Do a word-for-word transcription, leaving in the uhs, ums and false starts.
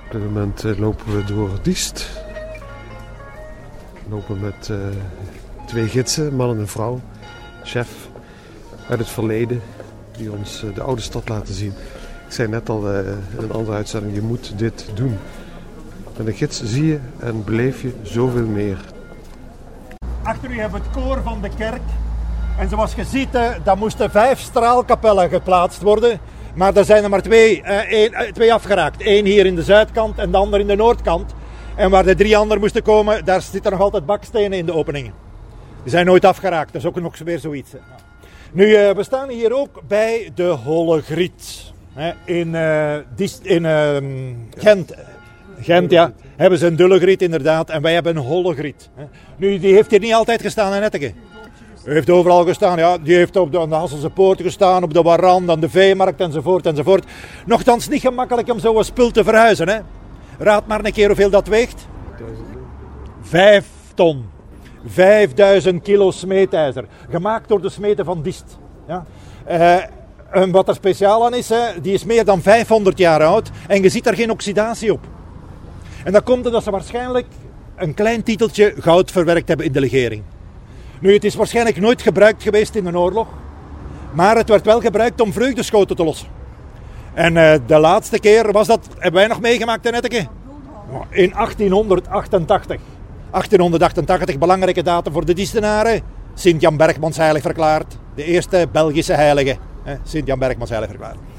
Op dit moment uh, lopen we door Diest. We lopen met uh, twee gidsen, man en een vrouw, chef uit het verleden, die ons uh, de oude stad laten zien. Ik zei net al uh, in een andere uitzending, je moet dit doen. Met een gids zie je en beleef je zoveel meer. Achter u hebben we het koor van de kerk. En zoals je ziet, uh, daar moesten vijf straalkapellen geplaatst worden. Maar er zijn er maar twee, uh, één, uh, twee afgeraakt. Eén hier in de zuidkant en de ander in de noordkant. En waar de drie anderen moesten komen, daar zitten nog altijd bakstenen in de openingen. Die zijn nooit afgeraakt, dat is ook nog weer zoiets. Nu, uh, we staan hier ook bij de Holle Griet. Hè, in uh, Diest, in uh, Gent. Gent, ja. Hebben ze een dulle griet inderdaad. En wij hebben een holle griet. Nu, die heeft hier niet altijd gestaan in Netteke. Die heeft overal gestaan, ja. Die heeft op de, aan de Hasselse Poort gestaan, op de Warand, aan de Veemarkt enzovoort enzovoort. Nochtans niet gemakkelijk om zo'n spul te verhuizen, hè. Raad maar een keer hoeveel dat weegt. Vijf ton. Vijfduizend kilo smeedijzer. Gemaakt door de smeden van Diest. Ja. Uh, en wat er speciaal aan is, hè, die is meer dan vijfhonderd jaar oud. En je ziet daar geen oxidatie op. En dat komt omdat ze waarschijnlijk een klein titeltje goud verwerkt hebben in de legering. Nu, het is waarschijnlijk nooit gebruikt geweest in een oorlog. Maar het werd wel gebruikt om vreugdeschoten te lossen. En uh, de laatste keer was dat, hebben wij nog meegemaakt in Netteke? In achttienhonderdachtentachtig. achttienhonderdachtentachtig, belangrijke datum voor de Diestenaren. Sint-Jan Bergmans heilig verklaard. De eerste Belgische heilige. Sint-Jan Bergmans heilig verklaard.